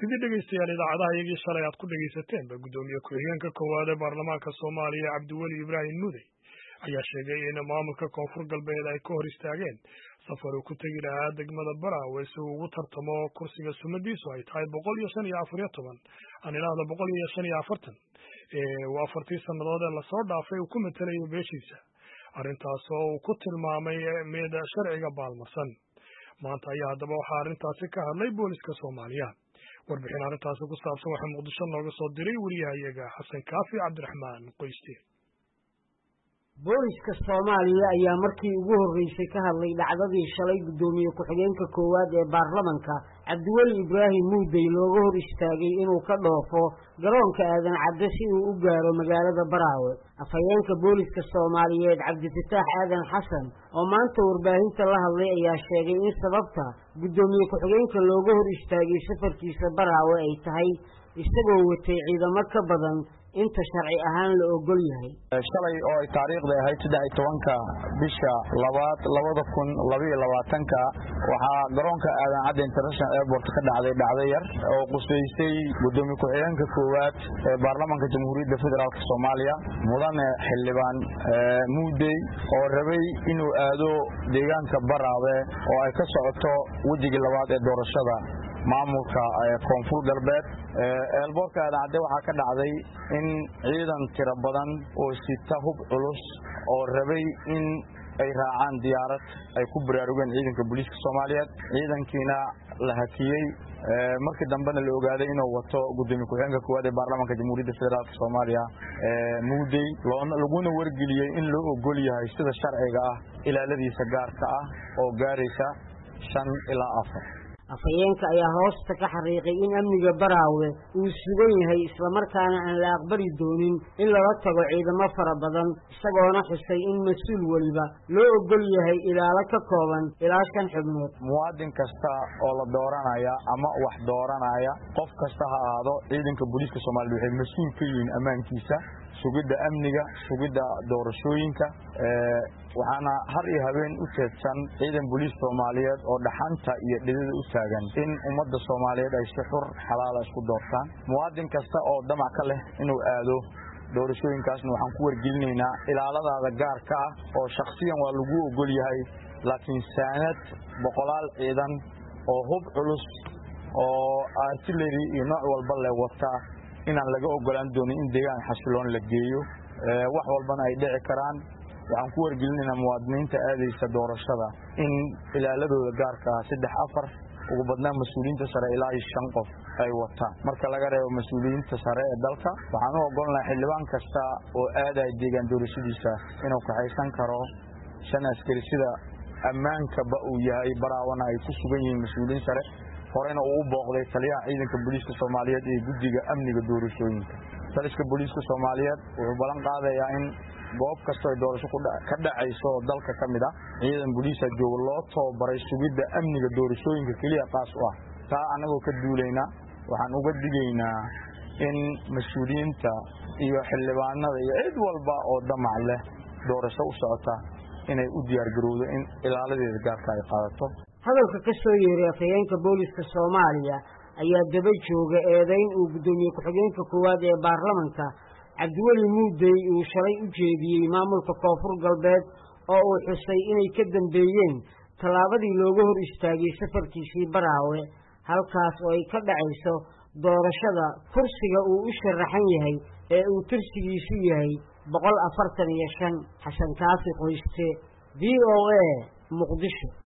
sidii dhegeystayaal idaacadaha iyagii shalay aad ku dhegeysateen gudoomiye ku-xigeenka koowaad ee baarlamaanka Soomaaliya Cabdiweli Ibraahim Mudey ayaa sheegay in maamulka Koonfur Galbeed ay ka hor istaageen safar uu ku tagi lahaa degmada Baraawe si uu ugu tartamo kursiga sumadiisu ay tahay 145 aan ilaahdo 145 waa 40 sanadood ee la soo dhaafay uu ku matalayo beeshiisa arrintaas oo uu ku tilmaamay mid sharciga baalmarsan maanta ayaa haddaba waxaa arrintaasi ka hadlay booliska Soomaaliya warbixin arrintaasi ku saabsan waxaa Muqdisho nooga soo diray wariyahayaga Xasan Kaafi Cabdiraxmaan Qoyste booliska Soomaaliya ayaa markii ugu horeysay ka hadlay dhacdadii shalay gudoomiye ku-xigeenka koowaad ee baarlamaanka Cabdiweli Ibraahim Mudey looga hor istaagay inuu ka dhoofo garoonka aadan cadde si uu u gaaro magaalada Baraawe afhayeenka booliska Soomaaliyeed Cabdifataax Aadan Xasan oo maanta warbaahinta la hadlay ayaa sheegay in sababta gudoomiye ku-xigeenka looga hor istaagay safarkiisa Baraawe ay tahay isagoo watay ciidamo ka badan inta sharci ahaan la ogol yahay shalay oo ay taariikhda ahayd 13 bisha 2022 waxa garoonka aadan cadde international airport ka dhacday yar oo quseysay gudoomiye ku-xigeenka koowaad ee baarlamaanka jamhuuriyadda federaalka Soomaaliya mudane xildhibaan Mudey oo rabay inuu aado deegaanka Baraawe oo ay ka socoto wajiga labaad ee doorashada maamulka Koonfur Galbeed airportka aadan cadde waxa ka dhacday in ciidan tiro badan oo sita hub culus oo rabay in ay raacaan diyaarad ay ku baraarugeen ciidanka booliska Soomaaliyeed ciidankiina la hakiyay markii dambena la ogaaday inuu wato gudoomiye ku-xigeenka koowaad ee baarlamaanka jamhuuriyadda federaalka Soomaaliya Mudey laguna wargeliyay in loo ogol yahay sida sharciga ah ilaaladiisa gaarka ah oo gaaraysa 5 ilaa 4 afhayeenka ayaa hoosta ka xariiqay in amniga Baraawe uu sugan yahay isla markaana aan la aqbali doonin in laga tago ciidamo fara badan isagoona xusay in mas'uul waliba loo ogol yahay ilaalo ka kooban ilaa 5 xubnood muwaadin kasta oo la dooranaya ama wax dooranaya qof kasta ha ahaado ciidanka booliska Soomaaliya waxay mas'uul ka yihiin amaankiisa sugidda amniga sugidda doorashooyinka waxaana har iyo habeen u teedsan ciidan booliska Soomaaliyeed oo dhaxanta iyo dhidida u taagan in ummadda Soomaaliyeed ay si xur xalaal isku doortaan muwaadin kasta oo damac ka leh inuu aado doorashooyinkaasna waxaan ku wargelinaynaa ilaaladaada gaarka ah oo shakhsiyan waa lagu ogol yahay laakiin saanad boqolaal ciidan oo hub culus oo artillery iyo nooc walba leh wata inaan laga ogolaan doonin in deegaan xasiloon la geeyo wax walbana ay dhici karaan waxaan ku wargelinaynaa muwaadiniinta aadaysa doorashada in ilaaladooda gaarka ah 3-4 ugu badnaan mas'uuliyiinta sare ilaa 5 qof ay wataan marka laga reebo mas'uuliyiinta sare ee dalka waxaan u ogolnahay xildhibaan kasta oo aaday deegaan doorashadiisa inuu ka haysan karo 5 askari sida ammaanka uu yahay Baraawana ay ku sugan yihiin mas'uuliyiin sare horena uu booqday taliyaha ciidanka booliska Soomaaliyeed ee guddiga amniga doorashooyinka taliska booliska Soomaaliyeed wuxuu balan qaadayaa in goob kasta oo doorasho ka dhacayso dalka kamid ah ciidan booliska jooga loo tababaray sugidda amniga doorashooyinka kaliya qaas u ah taa anagoo ka duulayna waxaan uga digaynaa in mas'uuliyiinta iyo xildhibaanada iyo cid walba oo damac leh doorasho u socota inay u diyaar garowdo in ilaaladeeda gaarka ay qaadato hadalka ka soo yeeray afhayeenka booliska Soomaaliya ayaa daba jooga eedayn uu gudoomiye ku-xigeenka koowaad ee baarlamaanka Cabdiweli Mudey uu shalay u jeediyay maamulka Koonfur Galbeed oo uu xusay inay ka dambeeyeen talaabadii looga hor istaagay safarkiisii Baraawe halkaas oo ay ka dhacayso doorashada kursiga uu u sharaxan yahay ee uu tirsigiisu yahay 145 Xasan Kaafi Qoyste VOA Muqdisho.